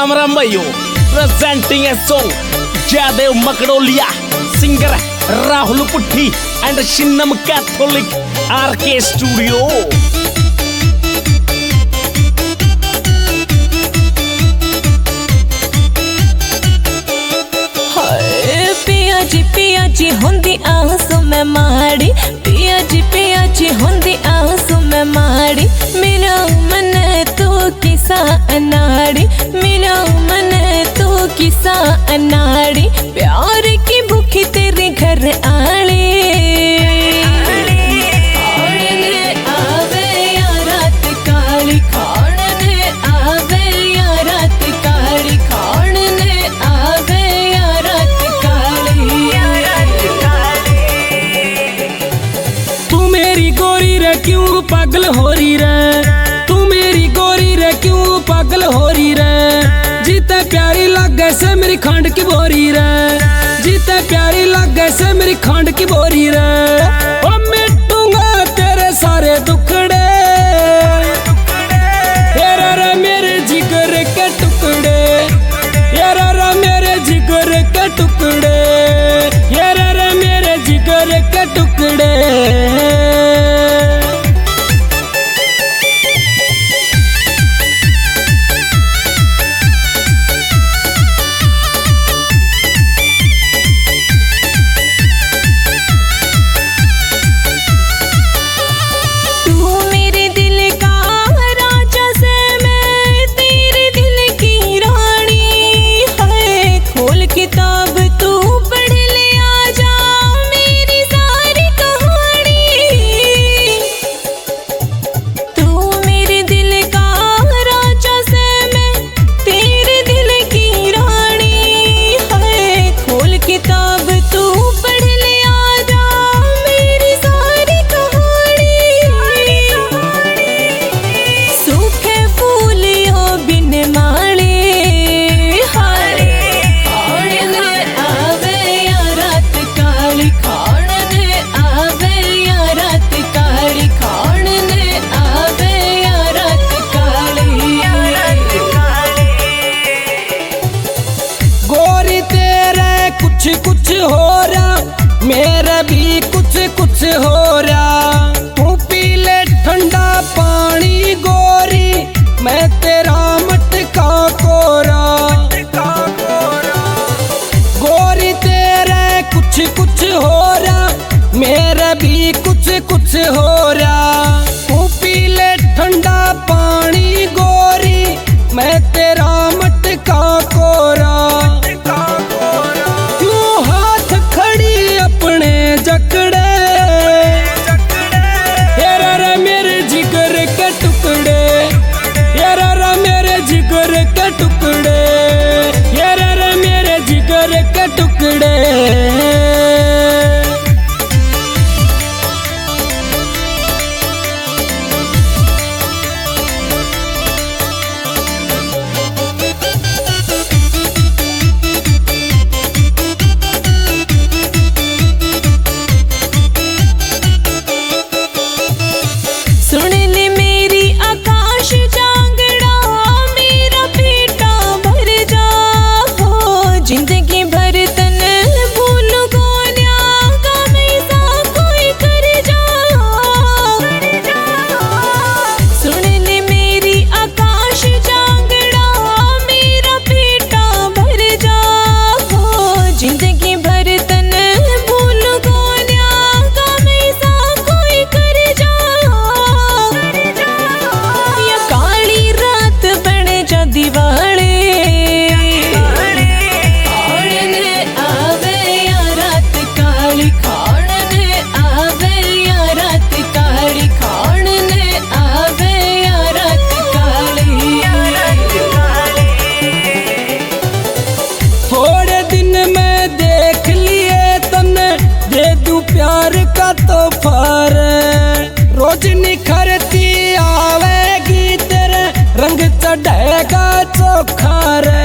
राम राम भाइयों, presenting a song Jaidev Makdoliya, singer Rahul Putthi and Shinnam Kaitholik RK studio. पिया जी होंदी आंसू में माड़ी, पिया जी होंदी आंसू में माड़ी। मिलो मने तू किसा अनाड़ी, मिलो मने तू किसा अनाड़ी। प्यार की भूखी तेरे घर आली, आवे या रात काली, खाने आवे या रात काली, खाने आवे या रात क्यों पागल हो रही रे, तू मेरी गोरी रे क्यों पागल हो रही रे। जीते प्यारी लागे से मेरी खांड की बोरी रे, जीते प्यारी लागे से मेरी खांड की बोरी रे। ओ मिटूंगा तेरे सारे दुखड़े, यारा रे मेरे जिगर के टुकड़े, यारा रे मेरे जिगर के टुकड़े, यारा रे मेरे जिगर के टुकड़े। कुछ हो रहा मेरा भी कुछ हो रहा। तू पी ले ठंडा पानी गोरी, मैं तेरा मटका कोरा। गोरी तेरे कुछ हो रहा मेरा भी कुछ हो रहा। तू पी ले ठंडा पानी गोरी, मैं तेरा मटका कोरा। जकड़े यारा रा मेरे जिगर के टुकड़े, यारा रा मेरे जिगर के टुकड़े, यारा रा मेरे जिगर के टुकड़े। प्यार का तोहफार रोज निखरती आवेगी, तेरे रंग चढ़ेगा चोखा रे।